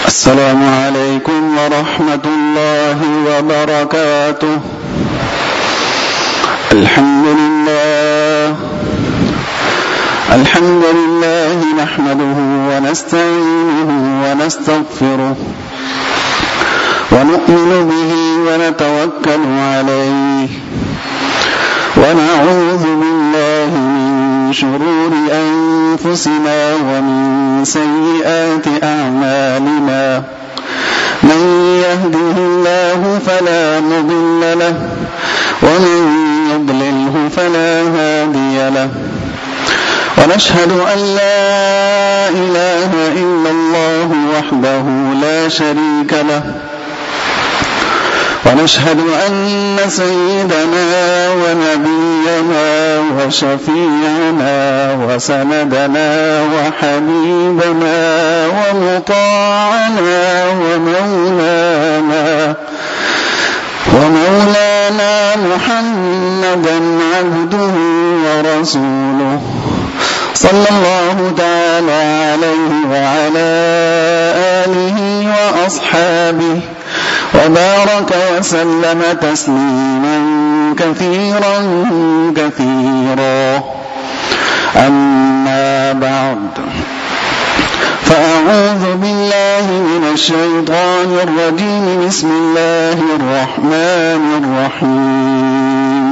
السلام عليكم ورحمة الله وبركاته. الحمد لله نحمده ونستعينه ونستغفره ونؤمن به ونتوكل عليه ونعوذ بالله من شرور أنفسنا ومن سيئات أعمالنا. من يهده الله فلا مضل له ومن يضلله فلا هادي له. ونشهد أن لا إله إلا الله وحده لا شريك له. ونشهد أن سيدنا ونبينا وشفيعنا وسندنا وحبيبنا ومطاعنا ومولانا محمدا عبده ورسوله صلى الله تعالى عليه وعلى آله وأصحابه وبارك وسلم تسليما كثيرا أما بعد، فأعوذ بالله من الشيطان الرجيم. بسم الله الرحمن الرحيم.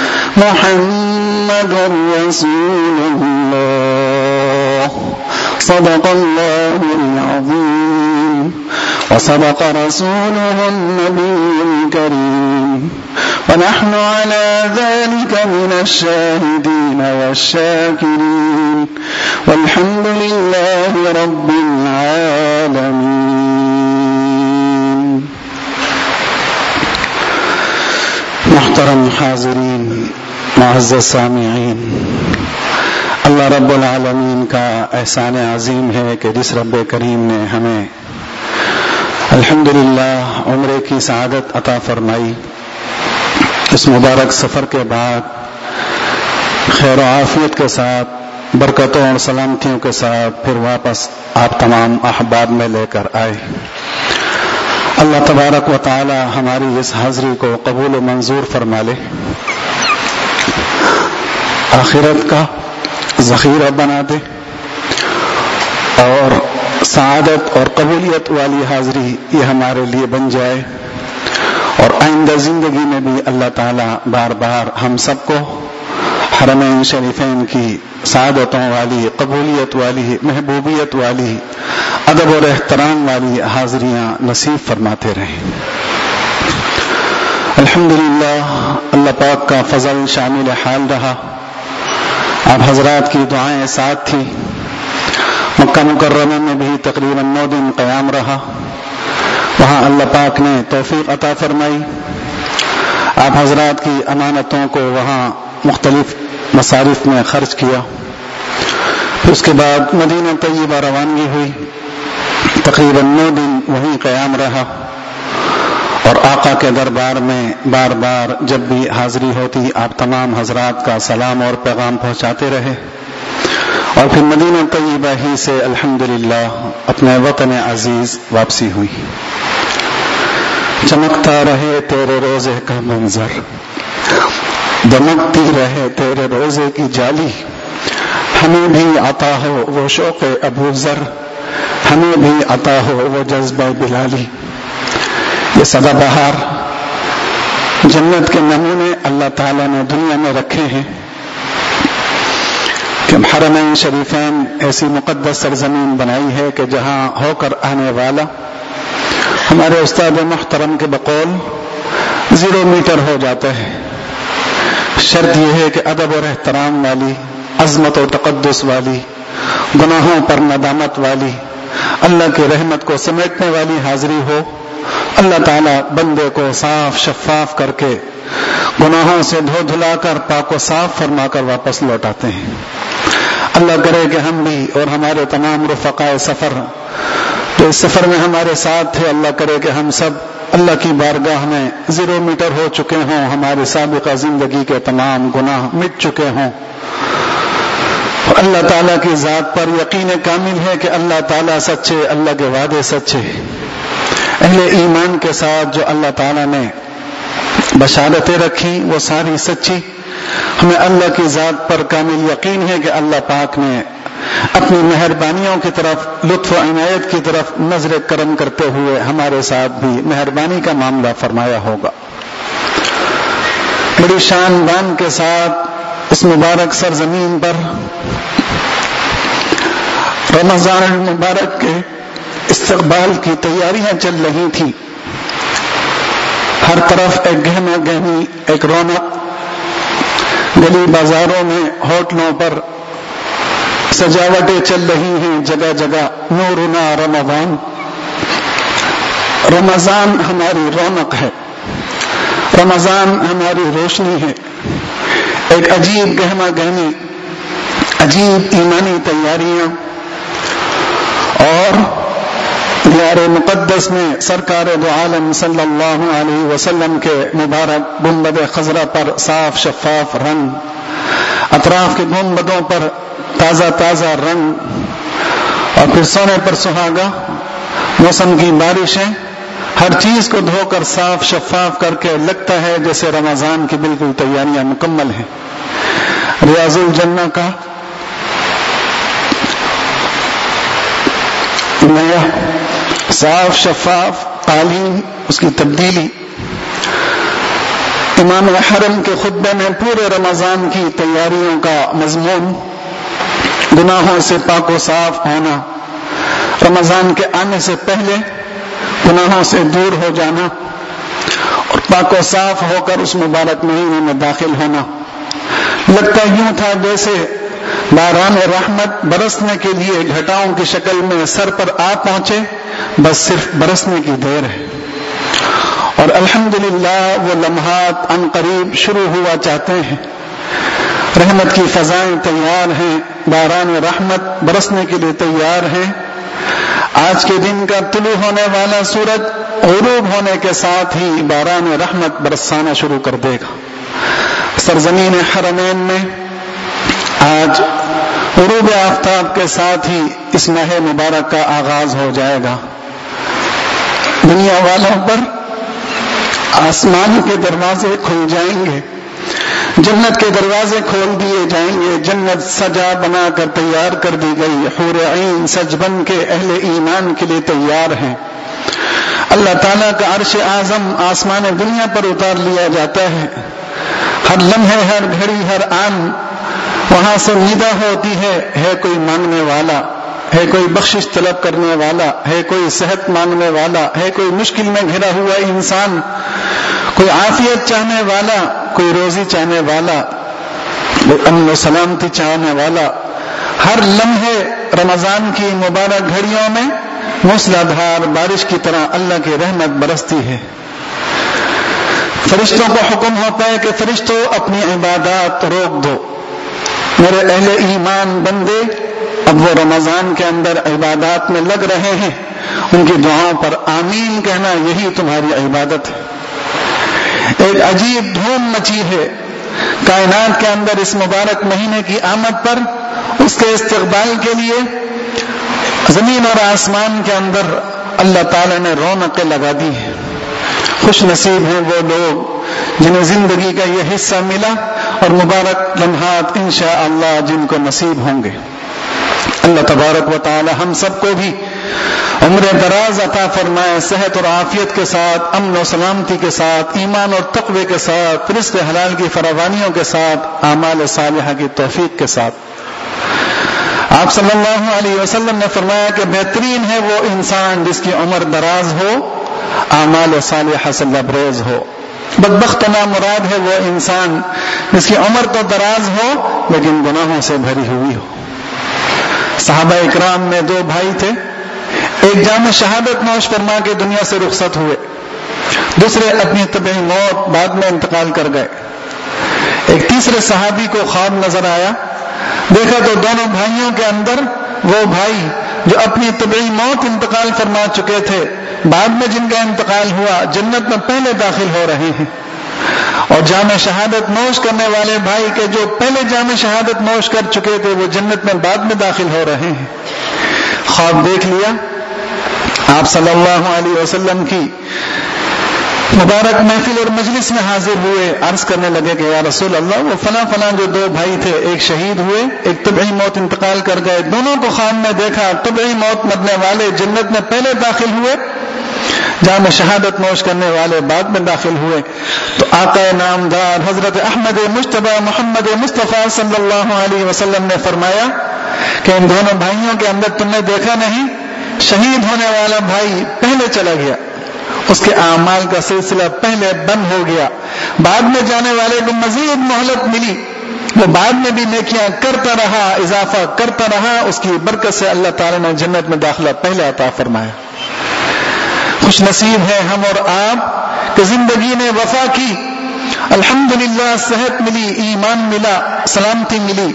محمد رسول الله صدق الله العظيم وصدق رسوله النبي الكريم، ونحن على ذلك من الشاهدين والشاكرين، والحمد لله رب العالمين. محترم حاضرین، معزز سامعین، اللہ رب العالمین کا احسان عظیم ہے کہ جس رب کریم نے ہمیں الحمدللہ عمرے کی سعادت عطا فرمائی، اس مبارک سفر کے بعد خیر و عافیت کے ساتھ، برکتوں اور سلامتیوں کے ساتھ پھر واپس آپ تمام احباب میں لے کر آئے. اللہ تبارک و تعالی ہماری اس حاضری کو قبول و منظور فرما لے، آخرت کا ذخیرہ بنا دے، اور سعادت اور قبولیت والی حاضری یہ ہمارے لیے بن جائے، اور آئندہ زندگی میں بھی اللہ تعالی بار بار ہم سب کو حرمین شریفین کی سعادتوں والی، قبولیت والی، محبوبیت والی، ادب اور احترام والی حاضریاں نصیب فرماتے رہیں. الحمدللہ اللہ پاک کا فضل شامل حال رہا، آپ حضرات کی دعائیں ساتھ تھی. مکہ مکرمہ میں بھی تقریباً 9 دن قیام رہا، وہاں اللہ پاک نے توفیق عطا فرمائی. آپ حضرات کی امانتوں کو وہاں مختلف مصارف میں خرچ کیا. پھر اس کے بعد مدینہ طیبہ روانگی ہوئی، تقریباً 9 دن وہیں قیام رہا، اور آقا کے دربار میں بار بار جب بھی حاضری ہوتی آپ تمام حضرات کا سلام اور پیغام پہنچاتے رہے، اور پھر مدینہ طیبہ ہی سے الحمدللہ اپنے وطن عزیز واپسی ہوئی. چمکتا رہے تیرے روزے کا منظر، دمکتی رہے تیرے روزے کی جالی، ہمیں بھی عطا ہو وہ شوق ابو ذر، ہمیں بھی عطا ہو وہ جذبہ بلالی. یہ سدا بہار جنت کے نمونے اللہ تعالیٰ نے دنیا میں رکھے ہیں کہ حرمین شریفین ایسی مقدس سرزمین بنائی ہے کہ جہاں ہو کر آنے والا ہمارے استاد محترم کے بقول 0 میٹر ہو جاتا ہے. شرط یہ ہے کہ ادب اور احترام والی، عظمت و تقدس والی، گناہوں پر ندامت والی، اللہ کی رحمت کو سمیٹنے والی حاضری ہو. اللہ تعالیٰ بندے کو صاف شفاف کر کے گناہوں سے دھو دھلا کر پاک و صاف فرما کر واپس لوٹاتے ہیں. اللہ کرے کہ ہم بھی اور ہمارے تمام رفقائے سفر جو اس سفر میں ہمارے ساتھ تھے، اللہ کرے کہ ہم سب اللہ کی بارگاہ میں 0 میٹر ہو چکے ہوں، ہمارے سابقہ زندگی کے تمام گناہ مٹ چکے ہوں، اللہ تعالیٰ کی ذات پر یقین کامل ہے کہ اللہ تعالیٰ سچے، اللہ کے وعدے سچے۔ اہل ایمان کے ساتھ جو اللہ تعالیٰ نے بشارتیں رکھی وہ ساری سچی۔ ہمیں اللہ کی ذات پر کامل یقین ہے کہ اللہ پاک نے اپنی مہربانیوں کی طرف، لطف و عنایت کی طرف نظر کرم کرتے ہوئے ہمارے ساتھ بھی مہربانی کا معاملہ فرمایا ہوگا۔ بڑی شان بان کے ساتھ اس مبارک سرزمین پر رمضان المبارک کے استقبال کی تیاریاں چل رہی تھیں۔ ہر طرف ایک گہما گہمی، ایک رونق، گلی بازاروں میں، ہوٹلوں پر سجاوٹیں چل رہی ہیں، جگہ جگہ نورنا رمضان۔ رمضان ہماری رونق ہے، رمضان ہماری روشنی ہے۔ ایک عجیب گہما گہمی، عجیب ایمانی تیاریاں، اور دیار مقدس میں سرکار دو عالم صلی اللہ علیہ وسلم کے مبارک گنبد خضرا پر صاف شفاف رنگ، اطراف کے گنبدوں پر تازہ تازہ رنگ، اور پھر سونے پر سہاگا، موسم کی بارشیں، ہر چیز کو دھو کر صاف شفاف کر کے لگتا ہے جیسے رمضان کی بالکل تیاریاں مکمل ہیں۔ ریاض الجنہ کا نیا صاف شفاف قالین، اس کی تبدیلی، امام حرم کے خطبے میں پورے رمضان کی تیاریوں کا مضمون، گناہوں سے پاک و صاف ہونا، رمضان کے آنے سے پہلے گناہوں سے دور ہو جانا اور پاک و صاف ہو کر اس مبارک مہینے میں داخل ہونا۔ لگتا یوں تھا جیسے باران رحمت برسنے کے لیے گھٹاؤں کی شکل میں سر پر آ پہنچے، بس صرف برسنے کی دیر ہے۔ اور الحمدللہ وہ لمحات عن قریب شروع ہوا چاہتے ہیں۔ رحمت کی فضائیں تیار ہیں، باران رحمت برسنے کے لیے تیار ہیں۔ آج کے دن کا طلوع ہونے والا سورج غروب ہونے کے ساتھ ہی باران رحمت برسانا شروع کر دے گا۔ سرزمین حرمین میں آج غروب آفتاب کے ساتھ ہی اس ماہ مبارک کا آغاز ہو جائے گا۔ دنیا والوں پر آسمان کے دروازے کھل جائیں گے، جنت کے دروازے کھول دیے جائیں گے، جنت سجا بنا کر تیار کر دی گئی، حور عین سج بن کے اہل ایمان کے لیے تیار ہیں۔ اللہ تعالیٰ کا عرش اعظم آسمان دنیا پر اتار لیا جاتا ہے۔ ہر لمحے، ہر گھڑی، ہر آن وہاں سے ندا ہوتی ہے کوئی مانگنے والا، ہے کوئی بخشش طلب کرنے والا، ہے کوئی صحت مانگنے والا، ہے کوئی مشکل میں گھرا ہوا انسان، کوئی عافیت چاہنے والا، کوئی روزی چاہنے والا، کوئی امن و سلامتی چاہنے والا۔ ہر لمحے رمضان کی مبارک گھڑیوں میں موسلادھار بارش کی طرح اللہ کی رحمت برستی ہے۔ فرشتوں کو حکم ہوتا ہے کہ فرشتوں اپنی عبادات روک دو، میرے اہل ایمان بندے اب وہ رمضان کے اندر عبادات میں لگ رہے ہیں، ان کی دعاؤں پر آمین کہنا یہی تمہاری عبادت ہے۔ ایک عجیب دھوم مچی ہے کائنات کے اندر اس مبارک مہینے کی آمد پر، اس کے استقبال کے لیے زمین اور آسمان کے اندر اللہ تعالی نے رونقیں لگا دی ہیں۔ خوش نصیب ہیں وہ لوگ جنہیں زندگی کا یہ حصہ ملا اور مبارک لمحات انشاءاللہ جن کو نصیب ہوں گے۔ اللہ تبارک و تعالی ہم سب کو بھی عمر دراز عطا فرمائے، صحت اور عافیت کے ساتھ، امن و سلامتی کے ساتھ، ایمان اور تقوی کے ساتھ، رزق حلال کی فراوانیوں کے ساتھ، اعمال صالحہ کی توفیق کے ساتھ۔ آپ صلی اللہ علیہ وسلم نے فرمایا کہ بہترین ہے وہ انسان جس کی عمر دراز ہو، اعمال صالحہ سے لبریز ہو۔ بدبخت و نامراد ہے وہ انسان جس کی عمر تو دراز ہو لیکن گناہوں سے بھری ہوئی ہو۔ صحابہ اکرام میں دو بھائی تھے، ایک جام شہادت نوش فرما کے دنیا سے رخصت ہوئے، دوسرے اپنی طبعی موت بعد میں انتقال کر گئے۔ ایک تیسرے صحابی کو خواب نظر آیا، دیکھا تو دونوں بھائیوں کے اندر وہ بھائی جو اپنی طبعی موت انتقال فرما چکے تھے، بعد میں جن کا انتقال ہوا جنت میں پہلے داخل ہو رہے ہیں، اور جام شہادت نوش کرنے والے بھائی کے جو پہلے جام شہادت نوش کر چکے تھے وہ جنت میں بعد میں داخل ہو رہے ہیں۔ خواب دیکھ لیا، آپ صلی اللہ علیہ وسلم کی مبارک محفل اور مجلس میں حاضر ہوئے، عرض کرنے لگے کہ یا رسول اللہ وہ فلاں فلاں جو دو بھائی تھے، ایک شہید ہوئے، ایک طبعی موت انتقال کر گئے، دونوں کو خواب میں دیکھا، طبعی موت مرنے والے جنت میں پہلے داخل ہوئے، جام شہادت نوش کرنے والے بعد میں داخل ہوئے۔ تو آقا نامدار حضرت احمد مجتبی محمد مصطفیٰ صلی اللہ علیہ وسلم نے فرمایا کہ ان دونوں بھائیوں کے اندر تم نے دیکھا نہیں، شہید ہونے والا بھائی پہلے چلا گیا، اس کے اعمال کا سلسلہ پہلے بند ہو گیا، بعد میں جانے والے کو مزید مہلت ملی، وہ بعد میں بھی نیکیاں کرتا رہا، اضافہ کرتا رہا، اس کی برکت سے اللہ تعالیٰ نے جنت میں داخلہ پہلے عطا فرمایا۔ خوش نصیب ہے ہم اور آپ کہ زندگی نے وفا کی، الحمدللہ صحت ملی، ایمان ملا، سلامتی ملی،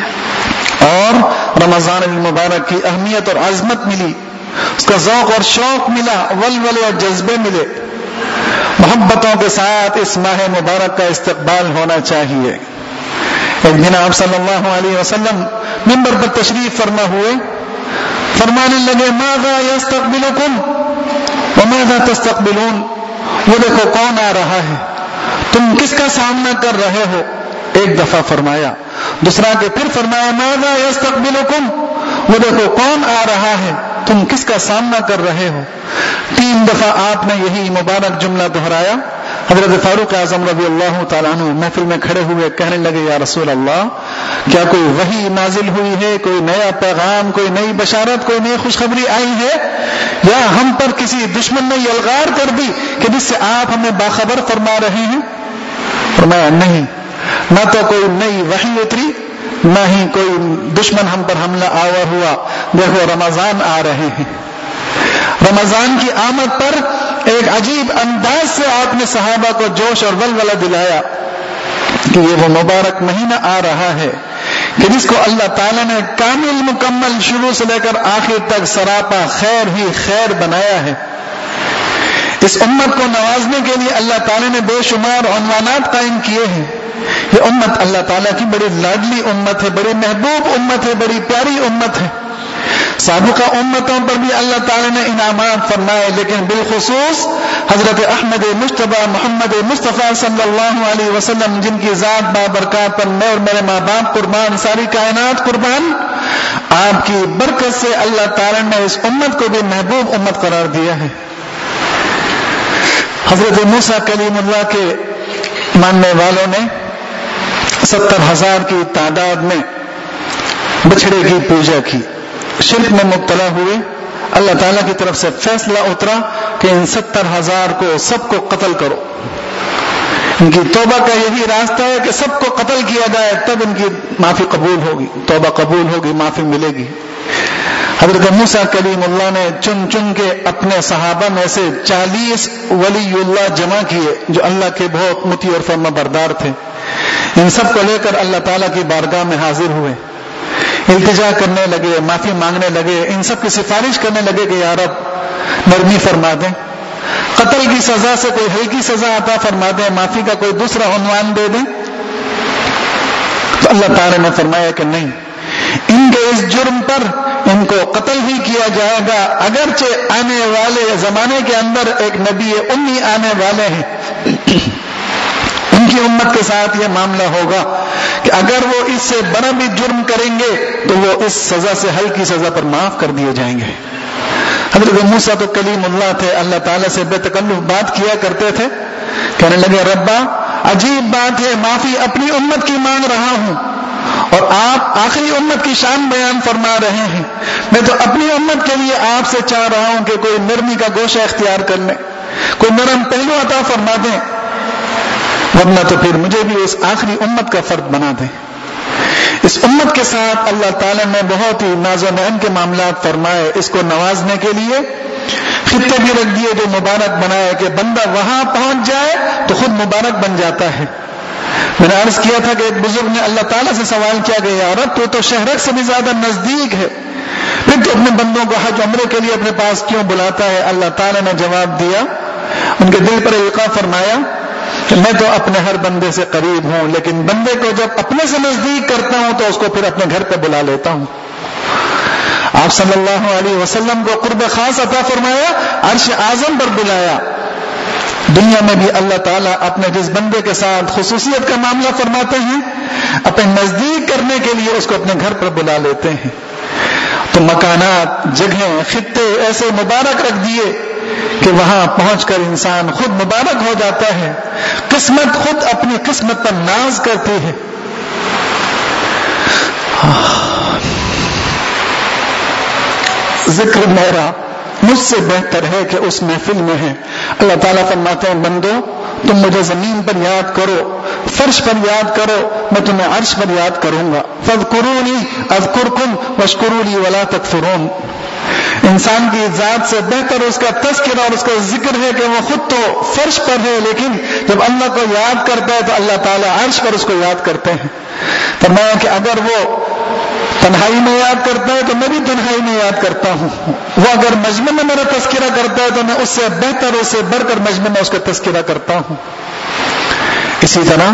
اور رمضان المبارک کی اہمیت اور عظمت ملی، اس کا ذوق اور شوق ملا، ولولے اور جذبے ملے۔ محبتوں کے ساتھ اس ماہ مبارک کا استقبال ہونا چاہیے۔ ایک دن آپ صلی اللہ علیہ وسلم منبر پر تشریف فرما ہوئے، فرمانے لگے ماذا یستقبلکم وماذا تستقبلون، وہ دیکھو کون آ رہا ہے، تم کس کا سامنا کر رہے ہو، ایک دفعہ فرمایا، دوسرا کہ پھر فرمایا ماذا یستقبلکم، وہ دیکھو کون آ رہا ہے، تم کس کا سامنا کر رہے ہو، 3 دفعہ آپ نے یہی مبارک جملہ دہرایا۔ حضرت فاروق اعظم رضی اللہ تعالیٰ عنہ محفل میں کھڑے ہوئے کہنے لگے یا رسول اللہ کیا کوئی وحی نازل ہوئی ہے، کوئی نیا پیغام، کوئی نئی بشارت، کوئی نئی خوشخبری آئی ہے، یا ہم پر کسی دشمن نے یلغار کر دی کہ جس سے آپ ہمیں باخبر فرما رہے ہیں؟ فرمایا نہیں، نہ تو کوئی نئی وحی اتری، نہ ہی کوئی دشمن ہم پر حملہ آور ہوا، دیکھو رمضان آ رہے ہیں۔ رمضان کی آمد پر ایک عجیب انداز سے آپ نے صحابہ کو جوش اور ولولہ دلایا کہ یہ وہ مبارک مہینہ آ رہا ہے کہ جس کو اللہ تعالیٰ نے کامل مکمل شروع سے لے کر آخر تک سراپا خیر ہی خیر بنایا ہے۔ اس امت کو نوازنے کے لیے اللہ تعالیٰ نے بے شمار عنوانات قائم کیے ہیں۔ یہ امت اللہ تعالیٰ کی بڑی لاڈلی امت ہے، بڑی محبوب امت ہے، بڑی پیاری امت ہے۔ سابقہ امتوں پر بھی اللہ تعالیٰ نے انعامات فرمائے، لیکن بالخصوص حضرت احمد مجتبی محمد مصطفیٰ صلی اللہ علیہ وسلم جن کی ذات بابرکات پر میں اور میرے ماں باپ قربان، ساری کائنات قربان، آپ کی برکت سے اللہ تعالیٰ نے اس امت کو بھی محبوب امت قرار دیا ہے۔ حضرت موسیٰ کلیم اللہ کے ماننے والوں نے 70,000 کی تعداد میں بچھڑے کی پوجا کی، شرک میں مبتلا ہوئے، اللہ تعالیٰ کی طرف سے فیصلہ اترا کہ ان 70,000 کو سب کو قتل کرو۔ ان کی توبہ کا یہی راستہ ہے کہ سب کو قتل کیا جائے، تب ان کی معافی قبول ہوگی، توبہ قبول ہوگی، معافی ملے گی۔ حضرت موسیٰ کلیم اللہ نے چن چن کے اپنے صحابہ میں سے 40 ولی اللہ جمع کیے جو اللہ کے بہت مطیع اور فرما بردار تھے۔ ان سب کو لے کر اللہ تعالیٰ کی بارگاہ میں حاضر ہوئے، التجا کرنے لگے، معافی مانگنے لگے، ان سب کی سفارش کرنے لگے کہ یا رب نرمی فرما دیں، قتل کی سزا سے کوئی ہلکی سزا عطا فرما دیں، معافی کا کوئی دوسرا عنوان دے دیں۔ تو اللہ تعالیٰ نے فرمایا کہ نہیں، ان کے اس جرم پر ان کو قتل ہی کیا جائے گا، اگرچہ آنے والے زمانے کے اندر ایک نبی امی آنے والے ہیں، ان کی امت کے ساتھ یہ معاملہ ہوگا کہ اگر وہ اس سے بڑا بھی جرم کریں گے تو وہ اس سزا سے ہلکی سزا پر معاف کر دیے جائیں گے۔ حضرت موسیٰ تو کلیم اللہ تھے، اللہ تعالیٰ سے بے تکلف بات کیا کرتے تھے، کہنے لگے ربا عجیب بات ہے، معافی اپنی امت کی مانگ رہا ہوں اور آپ آخری امت کی شان بیان فرما رہے ہیں، میں تو اپنی امت کے لیے آپ سے چاہ رہا ہوں کہ کوئی نرمی کا گوشہ اختیار کر لیں، کوئی نرم پہلو عطا فرما دیں، ورنہ تو پھر مجھے بھی اس آخری امت کا فرد بنا دیں۔ اس امت کے ساتھ اللہ تعالیٰ نے بہت ہی ناز و نعم کے معاملات فرمائے، اس کو نوازنے کے لیے خطے بھی رکھ دیے جو مبارک بنائے کہ بندہ وہاں پہنچ جائے تو خود مبارک بن جاتا ہے۔ میں نے عرض کیا تھا کہ ایک بزرگ نے اللہ تعالیٰ سے سوال کیا کہ یا رب تو شہرک سے بھی زیادہ نزدیک ہے، پھر تو اپنے بندوں کو حج عمرے کے لیے اپنے پاس کیوں بلاتا ہے؟ اللہ تعالیٰ نے جواب دیا، ان کے دل پر القاء فرمایا کہ میں تو اپنے ہر بندے سے قریب ہوں، لیکن بندے کو جب اپنے سے نزدیک کرتا ہوں تو اس کو پھر اپنے گھر پہ بلا لیتا ہوں۔ آپ صلی اللہ علیہ وسلم کو قرب خاص عطا فرمایا، عرش اعظم پر بلایا۔ دنیا میں بھی اللہ تعالیٰ اپنے جس بندے کے ساتھ خصوصیت کا معاملہ فرماتے ہیں، اپنے نزدیک کرنے کے لیے اس کو اپنے گھر پر بلا لیتے ہیں۔ تو مکانات، جگہیں، خطے ایسے مبارک رکھ دیے کہ وہاں پہنچ کر انسان خود مبارک ہو جاتا ہے، قسمت خود اپنی قسمت پر ناز کرتی ہے۔ ذکر میرا مجھ سے بہتر ہے کہ اس محفل میں ہے۔ اللہ تعالیٰ فرماتے ہیں بندو تم مجھے زمین پر یاد کرو، فرش پر یاد کرو، میں تمہیں عرش پر یاد کروں گا۔ فاذکرونی اذکرکم واشکروا لی ولا تکفرون۔ انسان کی ذات سے بہتر اس کا تذکرہ اور اس کا ذکر ہے کہ وہ خود تو فرش پر ہے، لیکن جب اللہ کو یاد کرتا ہے تو اللہ تعالیٰ عرش پر اس کو یاد کرتے ہیں۔ فرمایا کہ اگر وہ تنہائی میں یاد کرتا ہے تو میں بھی تنہائی میں یاد کرتا ہوں، وہ اگر مجمع میں میرا تذکرہ کرتا ہے تو میں اس سے بہتر، اس سے بڑھ کر مجمع میں اس کا تذکرہ کرتا ہوں۔ اسی طرح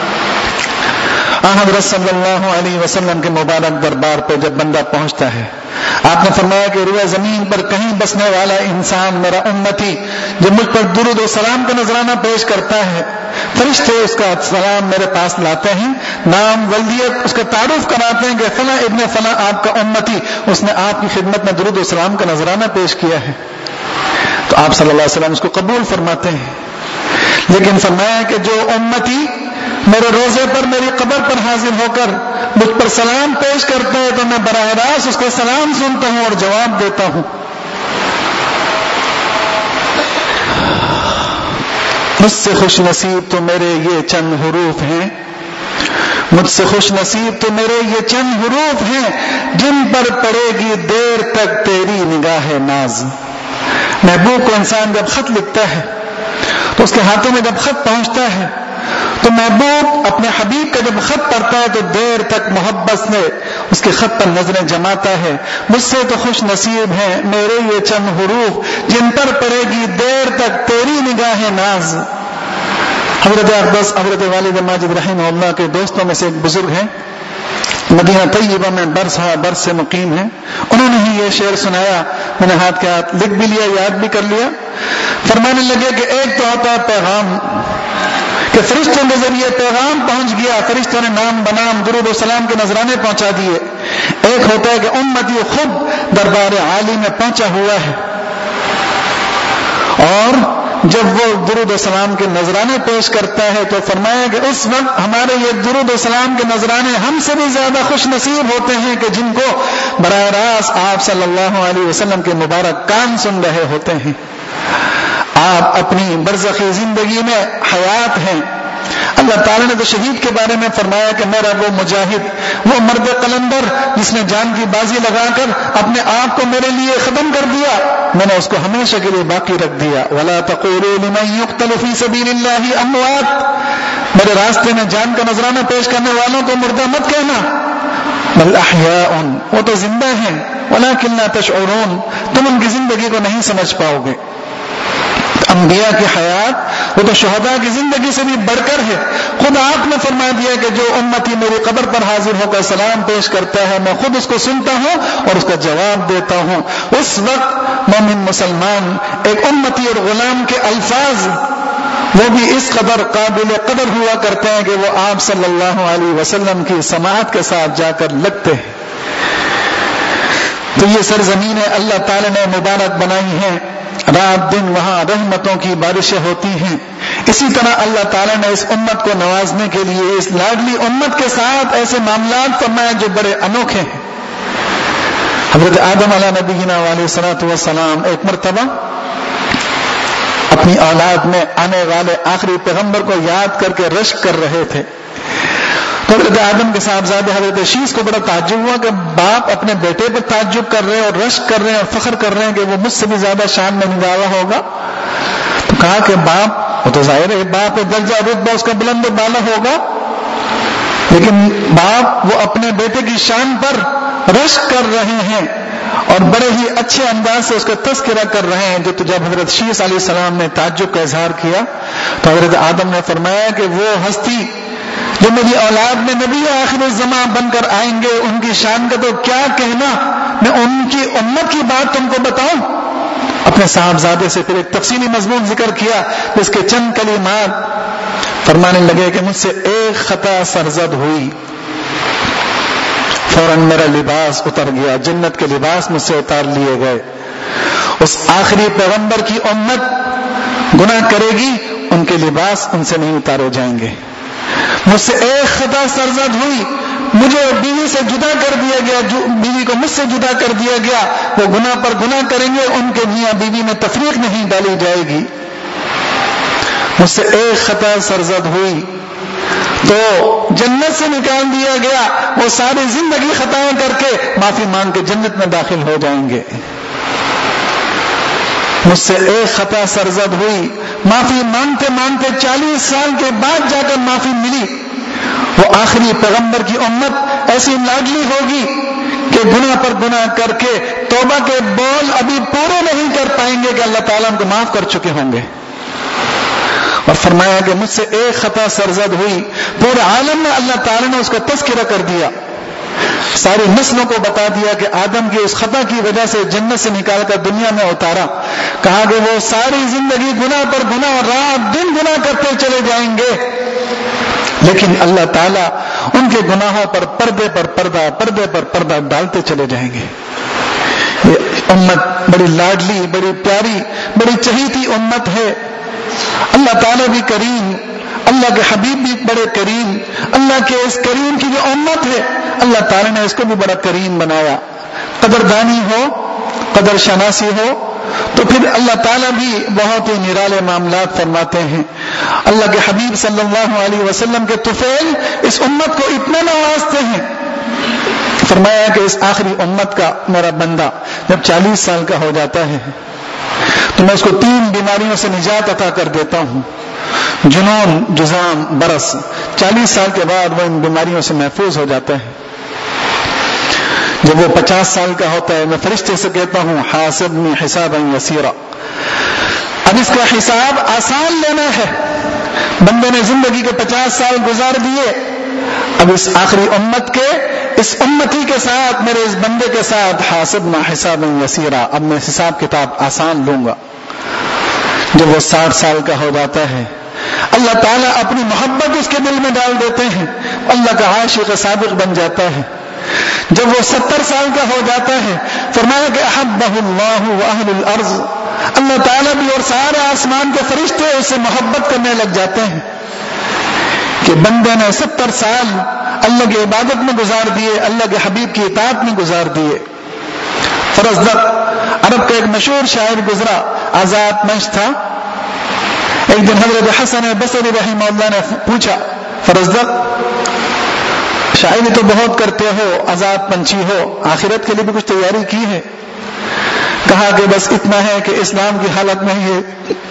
حضرت صلی اللہ علیہ وسلم کے مبارک دربار پہ جب بندہ پہنچتا ہے، آپ نے فرمایا کہ روئے زمین پر کہیں بسنے والا انسان میرا امتی جو مجھ پر درود و سلام کا نذرانہ پیش کرتا ہے، فرشتے اس کا سلام میرے پاس لاتے ہیں، نام ولدیت اس کا تعارف کراتے ہیں کہ فلاں ابن فلاں آپ کا امتی، اس نے آپ کی خدمت میں درود و سلام کا نذرانہ پیش کیا ہے، تو آپ صلی اللہ علیہ وسلم اس کو قبول فرماتے ہیں۔ لیکن فرمایا کہ جو امتی میرے روزے پر، میری قبر پر حاضر ہو کر مجھ پر سلام پیش کرتا ہے تو میں براہ راست اس کا سلام سنتا ہوں اور جواب دیتا ہوں۔ مجھ سے خوش نصیب تو میرے یہ چند حروف ہیں، مجھ سے خوش نصیب تو میرے یہ چند حروف ہیں، جن پر پڑے گی دیر تک تیری نگاہ ناز۔ محبوب کو انسان جب خط لکھتا ہے تو اس کے ہاتھوں میں جب خط پہنچتا ہے تو محبوب اپنے حبیب کا جب خط پڑھتا ہے تو دیر تک محبت سے اس کے خط پر نظریں جماتا ہے۔ مجھ سے تو خوش نصیب ہیں میرے یہ چند حروف، جن پر پڑے گی دیر تک تیری نگاہ ناز۔ حضرت اقدس حضرت والد ماجد رحمہ اللہ کے دوستوں میں سے ایک بزرگ ہیں، مدینہ طیبہ میں برس سے مقیم ہیں، انہوں نے ہی یہ شعر سنایا، میں نے ہاتھ کے ہاتھ لکھ بھی لیا، یاد بھی کر لیا۔ فرمانے لگے کہ ایک تو ہوتا ہے پیغام کہ فرشتوں کے ذریعے پیغام پہنچ گیا، فرشتوں نے نام بنام درود و سلام کے نذرانے پہنچا دیے۔ ایک ہوتا ہے کہ امتی خود دربار عالی میں پہنچا ہوا ہے، اور جب وہ درود و سلام کے نذرانے پیش کرتا ہے تو فرمایا کہ اس وقت ہمارے یہ درود و سلام کے نذرانے ہم سے بھی زیادہ خوش نصیب ہوتے ہیں کہ جن کو براہ راست آپ صلی اللہ علیہ وسلم کے مبارک کان سن رہے ہوتے ہیں۔ آپ اپنی برزخی زندگی میں حیات ہیں۔ اللہ تعالیٰ نے تو شہید کے بارے میں فرمایا کہ میرا وہ مجاہد، وہ مرد قلندر جس نے جان کی بازی لگا کر اپنے آپ کو میرے لیے ختم کر دیا، میں نے اس کو ہمیشہ کے لیے باقی رکھ دیا۔ وَلَا تَقُولُوا لِمَن يُقْتَلُ فِي سَبِيلِ اللَّهِ أَمْوَاتٌ، میرے راستے میں جان کا نذرانہ پیش کرنے والوں کو مردہ مت کہنا، بل احیاء، وہ تو زندہ ہیں، وَلَكِن لَا تَشْعُرُونَ، تم ان کی زندگی کو نہیں سمجھ پاؤ گے۔ انبیاء کی حیات وہ تو شہداء کی زندگی سے بھی بڑھ کر ہے۔ خود آپ نے فرما دیا کہ جو امتی میری قبر پر حاضر ہو کر سلام پیش کرتا ہے میں خود اس کو سنتا ہوں اور اس کا جواب دیتا ہوں۔ اس وقت مومن مسلمان ایک امتی اور غلام کے الفاظ وہ بھی اس قدر قابل قدر ہوا کرتے ہیں کہ وہ آپ صلی اللہ علیہ وسلم کی سماعت کے ساتھ جا کر لگتے ہیں۔ تو یہ سرزمین اللہ تعالی نے مبارک بنائی ہے، رات دن وہاں رحمتوں کی بارشیں ہوتی ہیں۔ اسی طرح اللہ تعالیٰ نے اس امت کو نوازنے کے لیے اس لاڈلی امت کے ساتھ ایسے معاملات فرمائے جو بڑے انوکھے ہیں۔ حضرت آدم علیہ نبینا علیہ الصلوۃ والسلام ایک مرتبہ اپنی اولاد میں آنے والے آخری پیغمبر کو یاد کر کے رشک کر رہے تھے، تو حضرت آدم کے صاحبزادے حضرت شیش کو بڑا تعجب ہوا کہ باپ اپنے بیٹے پر تعجب کر رہے ہیں اور رشک کر رہے ہیں اور فخر کر رہے ہیں کہ وہ مجھ سے بھی زیادہ شان میں نگاہ ہوگا۔ تو کہا کہ باپ، وہ تو ظاہر ہے باپ درجہ رتبہ اس کا بلند و بالا ہوگا، لیکن باپ وہ اپنے بیٹے کی شان پر رشک کر رہے ہیں اور بڑے ہی اچھے انداز سے اس کا تذکرہ کر رہے ہیں. جو جب حضرت شیس علیہ السلام نے تعجب کا اظہار کیا تو حضرت آدم نے فرمایا کہ وہ ہستی جو میری اولاد میں نبی آخر الزماں بن کر آئیں گے ان کی شان کا تو کیا کہنا، میں ان کی امت کی بات تم کو بتاؤں. اپنے صاحبزادے سے پھر ایک تفصیلی مضمون ذکر کیا جس کے چند کلمات فرمانے لگے کہ مجھ سے ایک خطا سرزد ہوئی، فوراً میرا لباس اتر گیا، جنت کے لباس مجھ سے اتار لیے گئے. اس آخری پیغمبر کی امت گناہ کرے گی، ان کے لباس ان سے نہیں اتارے جائیں گے. مجھ سے ایک خطا سرزد ہوئی، مجھے بیوی سے جدا کر دیا گیا، بیوی کو مجھ سے جدا کر دیا گیا. وہ گناہ پر گناہ کریں گے، ان کے میاں بیوی میں تفریق نہیں ڈالی جائے گی. مجھ سے ایک خطا سرزد ہوئی تو جنت سے نکال دیا گیا، وہ ساری زندگی خطائیں کر کے معافی مانگ کے جنت میں داخل ہو جائیں گے. مجھ سے ایک خطا سرزد ہوئی، معافی مانگتے مانگتے 40 سال کے بعد جا کر معافی ملی. وہ آخری پیغمبر کی امت ایسی لاڈلی ہوگی کہ گناہ پر گناہ کر کے توبہ کے بول ابھی پورے نہیں کر پائیں گے کہ اللہ تعالیٰ ان کو معاف کر چکے ہوں گے. اور فرمایا کہ مجھ سے ایک خطا سرزد ہوئی، پورے عالم میں اللہ تعالیٰ نے اس کا تذکرہ کر دیا، ساری نسلوں کو بتا دیا کہ آدم کی اس خطا کی وجہ سے جنت سے نکال کر دنیا میں اتارا. کہا کہ وہ ساری زندگی گناہ پر گناہ، رات دن گناہ کرتے چلے جائیں گے، لیکن اللہ تعالیٰ ان کے گناہوں پر پردے پر پردہ، پردے پر پردہ ڈالتے چلے جائیں گے. یہ امت بڑی لاڈلی، بڑی پیاری، بڑی چہیتی امت ہے. اللہ تعالیٰ بھی کریم، اللہ کے حبیب بھی بڑے کریم. اللہ کے اس کریم کی جو امت ہے اللہ تعالیٰ نے اس کو بھی بڑا کریم بنایا. قدردانی ہو، قدر شناسی ہو تو پھر اللہ تعالیٰ بھی بہت ہی نرالے معاملات فرماتے ہیں. اللہ کے حبیب صلی اللہ علیہ وسلم کے طفیل اس امت کو اتنا نوازتے ہیں. فرمایا کہ اس آخری امت کا میرا بندہ جب 40 سال کا ہو جاتا ہے تو میں اس کو 3 بیماریوں سے نجات عطا کر دیتا ہوں، جنون، جذام، برس. 40 سال کے بعد وہ ان بیماریوں سے محفوظ ہو جاتا ہے. جب وہ 50 سال کا ہوتا ہے میں فرشتے سے کہتا ہوں حاسبنی حسابا یسیرا، اب اس کا حساب آسان لینا ہے. بندے نے زندگی کے 50 سال گزار دیے، اب اس آخری امت کے، اس امتی کے ساتھ، میرے اس بندے کے ساتھ حاسبنا حسابا یسیرا، اب میں حساب کتاب آسان لوں گا. جب وہ 60 سال کا ہو جاتا ہے اللہ تعالیٰ اپنی محبت اس کے دل میں ڈال دیتے ہیں، اللہ کا عاشق صادق بن جاتا ہے. جب وہ 70 سال کا ہو جاتا ہے فرمایا کہ احبہ اللہ واہل الارض، اللہ تعالیٰ بھی اور سارے آسمان کے فرشتے اس سے محبت کرنے لگ جاتے ہیں کہ بندے نے 70 سال اللہ کی عبادت میں گزار دیے، اللہ کے حبیب کی اطاعت میں گزار دیے. فرزدق عرب کا ایک مشہور شاعر گزرا، آزاد منش تھا. ایک دن حضرت حسن بصری رحمہ اللہ نے پوچھا، فرزدق شاعری تو بہت کرتے ہو، آزاد پنچھی ہو، آخرت کے لیے بھی کچھ تیاری کی ہے؟ کہا کہ بس اتنا ہے کہ اسلام کی حالت میں یہ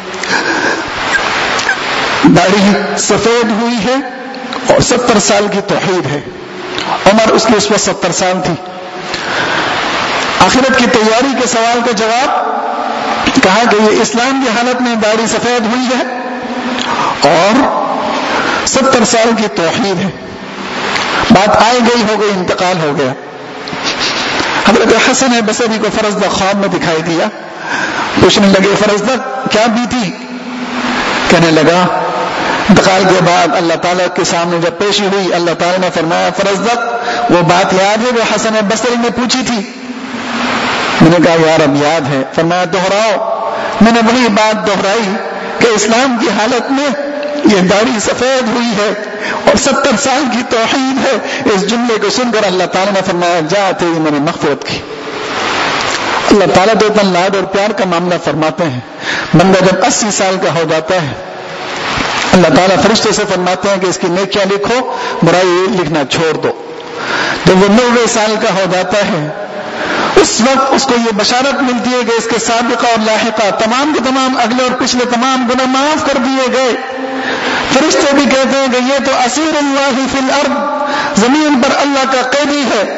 داڑھی سفید ہوئی ہے اور 70 سال کی توحید ہے. عمر اس کی اس وقت 70 سال تھی. آخرت کی تیاری کے سوال کا جواب کہا کہ یہ اسلام کی حالت میں داڑھی سفید ہوئی ہے اور 70 سال کی توحید ہے. بات آئی گئی ہو گئی، انتقال ہو گیا. حضرت حسن بصری کو فرزدق خواب میں دکھائی دیا. پوچھنے لگے فرزدق کیا بیتی؟ کہنے لگا انتقال کے بعد اللہ تعالیٰ کے سامنے جب پیشی ہوئی اللہ تعالیٰ نے فرمایا فرزدق وہ بات یاد ہے جو حسن بصری نے پوچھی تھی؟ میں نے کہا یا رب یاد ہے. فرمایا دہراؤ. میں نے وہی بات دہرائی کہ اسلام کی حالت میں یہ داڑھی سفید ہوئی ہے اور 70 سال کی توحید ہے. اس جملے کو سن کر اللہ تعالیٰ نے فرمایا جا تیری میں نے مغفرت کی. اللہ تعالیٰ تو اتنا لاڈ اور پیار کا معاملہ فرماتے ہیں. بندہ جب 80 سال کا ہو جاتا ہے اللہ تعالیٰ فرشتے سے فرماتے ہیں کہ اس کی نیکیاں لکھو، برائی لکھنا چھوڑ دو. جب وہ 90 سال کا ہو جاتا ہے اس وقت اس کو یہ بشارت ملتی ہے کہ اس کے سابقہ اور لاحقہ تمام کے تمام اگلے اور پچھلے تمام گناہ معاف کر دیے گئے. فرشتے بھی کہتے ہیں کہ یہ تو اسیر اللہ فی الارض، زمین پر اللہ کا قیدی ہے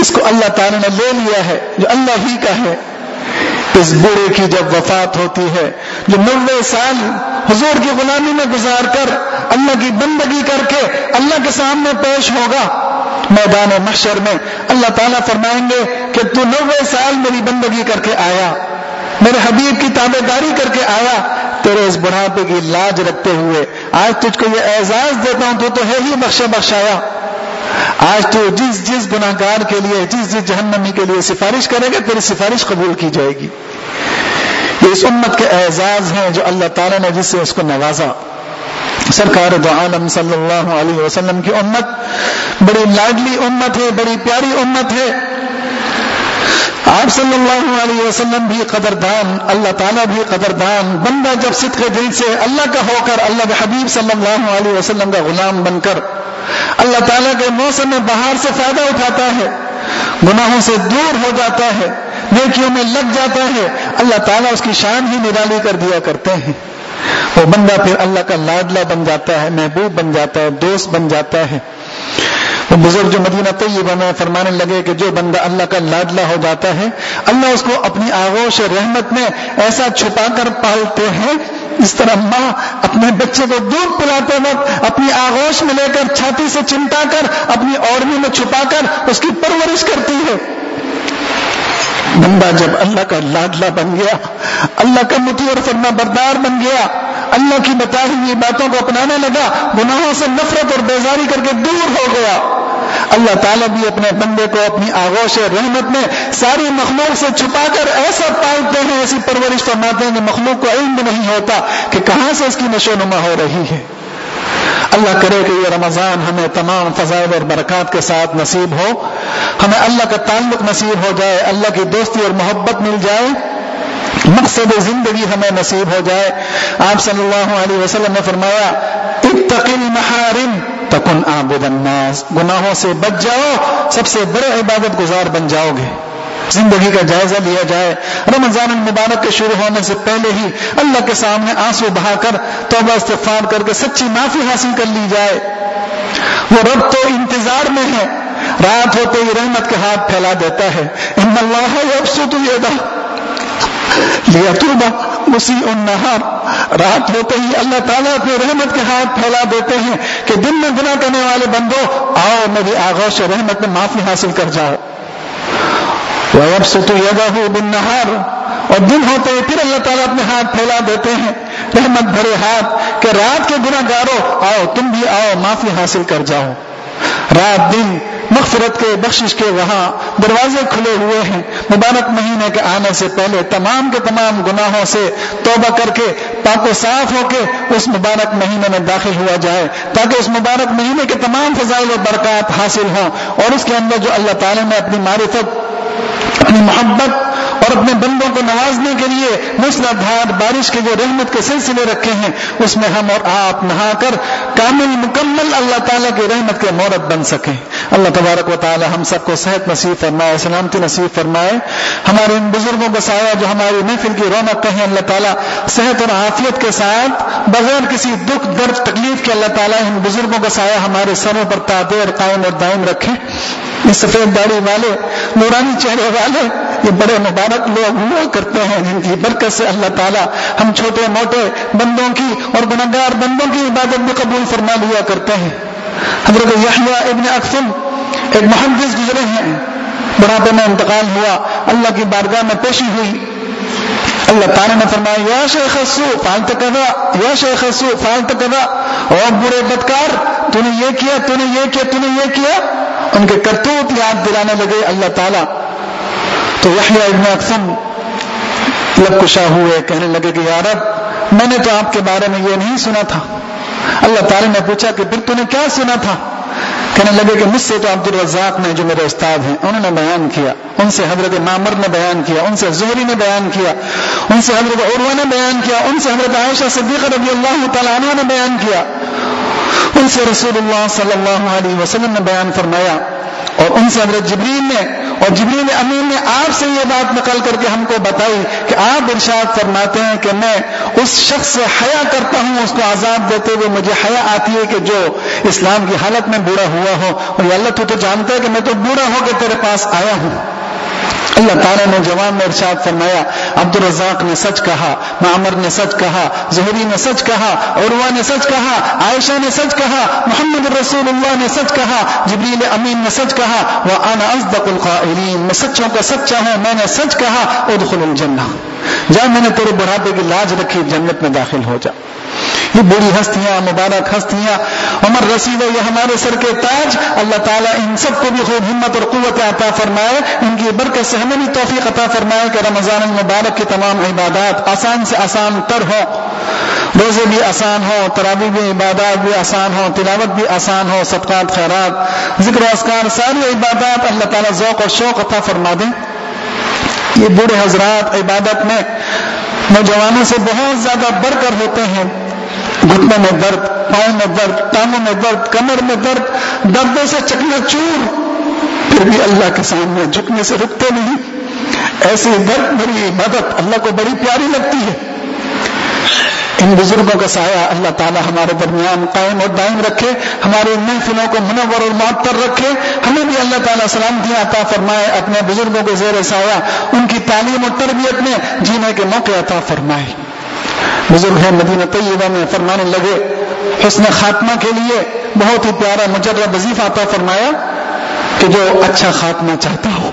جس کو اللہ تعالیٰ نے لے لیا ہے، جو اللہ ہی کا ہے، اس بوڑھے کی جب وفات ہوتی ہے، جو 90 سال حضور کی غلامی میں گزار کر اللہ کی بندگی کر کے اللہ کے سامنے پیش ہوگا میدان محشر میں، اللہ تعالیٰ فرمائیں گے کہ تو 90 سال میری بندگی کر کے آیا، میرے حبیب کی تابعداری کر کے آیا، تیرے اس بڑھاپے کی لاج رکھتے ہوئے آج تجھ کو یہ اعزاز دیتا ہوں، تو ہے ہی بخشے بخشایا۔ آج تو جس گناہگار کے لیے، جس جہنمی کے لیے سفارش کرے گا، تیری سفارش قبول کی جائے گی۔ یہ اس امت کے اعزاز ہیں جو اللہ تعالیٰ نے جس سے اس کو نوازا۔ سرکار دو عالم صلی اللہ علیہ وسلم کی امت بڑی لاڈلی امت ہے، بڑی پیاری امت ہے۔ آپ صلی اللہ علیہ وسلم بھی قدردان، اللہ تعالیٰ بھی قدردان، بندہ جب صدق دل سے اللہ کا ہو کر، اللہ کے حبیب صلی اللہ علیہ وسلم کا غلام بن کر اللہ تعالیٰ کے موسم بہار سے فائدہ اٹھاتا ہے، گناہوں سے دور ہو جاتا ہے، نیکیوں میں لگ جاتا ہے، اللہ تعالیٰ اس کی شان ہی نرالی کر دیا کرتے ہیں۔ وہ بندہ پھر اللہ کا لاڈلا بن جاتا ہے، محبوب بن جاتا ہے، دوست بن جاتا ہے۔ وہ بزرگ جو مدینہ طیبہ میں فرمانے لگے کہ جو بندہ اللہ کا لاڈلا ہو جاتا ہے، اللہ اس کو اپنی آغوش رحمت میں ایسا چھپا کر پالتے ہیں، اس طرح ماں اپنے بچے کو دودھ پلاتے وقت اپنی آغوش میں لے کر چھاتی سے چمٹا کر اپنی اوڑھنی میں چھپا کر اس کی پرورش کرتی ہے۔ بندہ جب اللہ کا لاڈلا بن گیا، اللہ کا مطیع اور فرما بردار بن گیا، اللہ کی بتائی ہوئی باتوں کو اپنانے لگا، گناہوں سے نفرت اور بیزاری کر کے دور ہو گیا، اللہ تعالیٰ بھی اپنے بندے کو اپنی آغوش رحمت میں ساری مخلوق سے چھپا کر ایسا پالتے ہیں، ایسی پرورش فرماتے ہیں کہ مخلوق کو علم نہیں ہوتا کہ کہاں سے اس کی نشو نما ہو رہی ہے۔ اللہ کرے کہ یہ رمضان ہمیں تمام فضائل اور برکات کے ساتھ نصیب ہو، ہمیں اللہ کا تعلق نصیب ہو جائے، اللہ کی دوستی اور محبت مل جائے، مقصد زندگی ہمیں نصیب ہو جائے۔ آپ صلی اللہ علیہ وسلم نے فرمایا اتق المحارم تکن عابد الناس، گناہوں سے بچ جاؤ، سب سے بڑے عبادت گزار بن جاؤ گے۔ زندگی کا جائزہ لیا جائے، رمضان المبارک کے شروع ہونے سے پہلے ہی اللہ کے سامنے آنسو بہا کر توبہ استغفار کر کے سچی معافی حاصل کر لی جائے۔ وہ رب تو انتظار میں ہے، رات ہوتے ہی رحمت کے ہاتھ پھیلا دیتا ہے، ان اللہ یبسط یدہ لیتوب مسیء النہار، رات ہوتے ہی اللہ تعالیٰ اپنے رحمت کے ہاتھ پھیلا دیتے ہیں کہ دن میں گناہ کرنے والے بندو آؤ میری آغوش رحمت میں معافی حاصل کر جاؤ۔ وَيَبْسُطُ يَدَهُ بِالنَّهَارِ، اور دن ہوتے ہی پھر اللہ تعالیٰ اپنے ہاتھ پھیلا دیتے ہیں، رحمت بھرے ہاتھ، کہ رات کے گناہ گارو آؤ، تم بھی آؤ، معافی حاصل کر جاؤ۔ رات دن مغفرت کے، بخشش کے وہاں دروازے کھلے ہوئے ہیں۔ مبارک مہینے کے آنے سے پہلے تمام کے تمام گناہوں سے توبہ کر کے پاک و صاف ہو کے اس مبارک مہینے میں داخل ہوا جائے، تاکہ اس مبارک مہینے کے تمام فضائل و برکات حاصل ہوں، اور اس کے اندر جو اللہ تعالیٰ نے اپنی معرفت، اپنی محبت اور اپنے بندوں کو نوازنے کے لیے موسلادھار بارش کے جو رحمت کے سلسلے رکھے ہیں، اس میں ہم اور آپ نہا کر کامل مکمل اللہ تعالیٰ کی رحمت کے مورد بن سکیں۔ اللہ تبارک و تعالی ہم سب کو صحت نصیب فرمائے، سلامتی نصیب فرمائے۔ ہمارے ان بزرگوں کا سایہ جو ہماری محفل کی رونق ہیں، اللہ تعالیٰ صحت اور عافیت کے ساتھ بغیر کسی دکھ درد تکلیف کے اللہ تعالیٰ ان بزرگوں کا سایہ ہمارے سروں پر تابع اور قائم اور دائم رکھے۔ یہ سفید داڑھی والے، نورانی چہرے والے، یہ بڑے مبارک لوگ ہوا کرتے ہیں، جن کی برکت سے اللہ تعالیٰ ہم چھوٹے موٹے بندوں کی اور گنہگار بندوں کی عبادت بھی قبول فرما لیا کرتے ہیں۔ حضرت یحییٰ ابن اکثم ایک محدث گزرے ہیں، بڑھاپے میں انتقال ہوا، اللہ کی بارگاہ میں پیشی ہوئی، اللہ تعالیٰ نے فرمایا یا شیخ السوء فعلت کذا، یا شیخ السوء فعلت کذا، اور برے بدکار تو نے یہ کیا، تو نے یہ کیا، تو نے یہ کیا، ان کے کرتوت یاد دلانے لگے اللہ تعالیٰ۔ تو یحییٰ ابن اکثم لب کشا ہوئے، کہنے لگے کہ یا رب میں نے تو آپ کے بارے میں یہ نہیں سنا تھا۔ اللہ تعالیٰ نے پوچھا کہ پھر تو نے کیا سنا تھا؟ کہنے لگے کہ مجھ سے تو عبد الرزاق نے جو میرے استاد ہیں انہوں نے بیان کیا، ان سے حضرت معمر نے بیان کیا، ان سے زہری نے بیان کیا، ان سے حضرت عروہ نے بیان کیا، ان سے حضرت عائشہ صدیقہ رضی اللہ تعالیٰ عنہ نے بیان کیا، ان سے رسول اللہ صلی اللہ علیہ وسلم نے بیان فرمایا۔ اور ان سے حضرت جبریل نے اور جبریل امین نے آپ سے یہ بات نقل کر کے ہم کو بتائی کہ آپ ارشاد فرماتے ہیں کہ میں اس شخص سے حیا کرتا ہوں، اس کو عذاب دیتے ہوئے مجھے حیا آتی ہے کہ جو اسلام کی حالت میں بوڑھا ہوا ہو، اور یا اللہ تو جانتا ہے کہ میں تو بوڑھا ہو کے تیرے پاس آیا ہوں۔ اللہ تعالیٰ نے جوان میں ارشاد فرمایا، عبد الرزاق نے سچ کہا، معمر نے سچ کہا، زہری نے سچ کہا، عروہ نے سچ کہا، عائشہ نے سچ کہا، محمد رسول اللہ نے سچ کہا، جبریل امین نے سچ کہا، وَأَنَا أَصْدَقُ الْقَائِلِينَ، میں سچوں کا سچا ہوں، میں نے سچ کہا، ادخل الجنہ، جا میں نے تیرے بڑھاپے کی لاج رکھی، جنت میں داخل ہو جا۔ یہ بڑی ہستیاں، مبارک ہستیاں، عمر رسید یہ ہمارے سر کے تاج، اللہ تعالیٰ ان سب کو بھی خوب ہمت اور قوت عطا فرمائے، ان کی برکت سے ہمیں بھی توفیق عطا فرمائے کہ رمضان المبارک کی تمام عبادات آسان سے آسان تر ہوں، روزے بھی آسان ہوں، تراویح بھی عبادات بھی آسان ہوں، تلاوت بھی آسان ہو، صدقات خیرات ذکر و اذکار ساری عبادات اللہ تعالیٰ ذوق اور شوق عطا فرما دیں۔ یہ بوڑھے حضرات عبادت میں نوجوانوں سے بہت زیادہ بڑھ کر ہوتے ہیں، گھٹنوں میں درد، پاؤں میں درد، ٹانگوں میں درد، کمر میں درد، دردوں سے چکنا چور، پھر بھی اللہ کے سامنے جھکنے سے رکتے نہیں۔ ایسی درد بھری عبادت اللہ کو بڑی پیاری لگتی ہے۔ ان بزرگوں کا سایہ اللہ تعالی ہمارے درمیان قائم اور دائم رکھے، ہماری محفلوں کو منور اور معطر رکھے، ہمیں بھی اللہ تعالیٰ سلامتی عطا فرمائے، اپنے بزرگوں کے زیر سایہ ان کی تعلیم اور تربیت میں جینے کے موقع عطا فرمائے۔ بزرگ ہیں مدینہ طیبہ میں فرمانے لگے، حسن خاتمہ کے لیے بہت ہی پیارا مجرد وظیفہ عطا فرمایا کہ جو اچھا خاتمہ چاہتا ہو،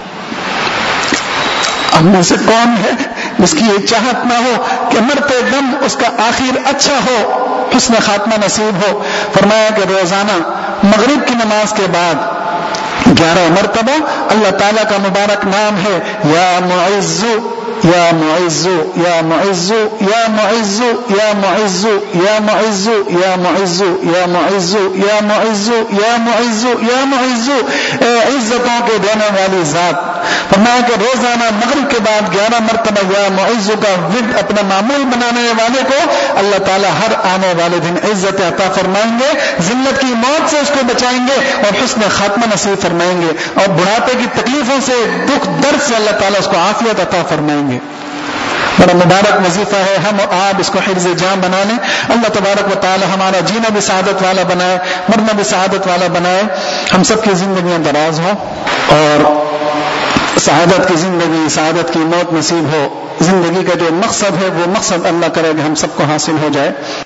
ہم میں سے کون ہے جس کی یہ چاہت نہ ہو کہ مرتے دم اس کا آخر اچھا ہو، حسن خاتمہ نصیب ہو۔ فرمایا کہ روزانہ مغرب کی نماز کے بعد 11 مرتبہ اللہ تعالیٰ کا مبارک نام ہے، یا معز یا معز یا معز یا معز یا معز یا معز یا معز یا معز یا معز یا معز یا معز، اے عزتوں کے دینے والی ذات۔ فرمایا کہ روزانہ مغرب کے بعد 11 مرتبہ یا معز کا ورد اپنا معمول بنانے والے کو اللہ تعالیٰ ہر آنے والے دن عزت عطا فرمائیں گے، ذلت کی موت سے اس کو بچائیں گے اور حسن خاتمہ نصیب فرمائیں گے، اور بڑھاپے کی تکلیفوں سے، دکھ درد سے اللہ تعالیٰ اس کو عافیت عطا فرمائیں گے۔ بڑا مبارک وظیفہ ہے، ہم اور آپ اس کو حفظ جان بنا لیں۔ اللہ تبارک و تعالی ہمارا جینا بھی سعادت والا بنائے، مرنا بھی سعادت والا بنائے، ہم سب کی زندگیاں دراز ہوں اور سعادت کی زندگی، سعادت کی موت نصیب ہو۔ زندگی کا جو مقصد ہے وہ مقصد اللہ کرے کہ ہم سب کو حاصل ہو جائے۔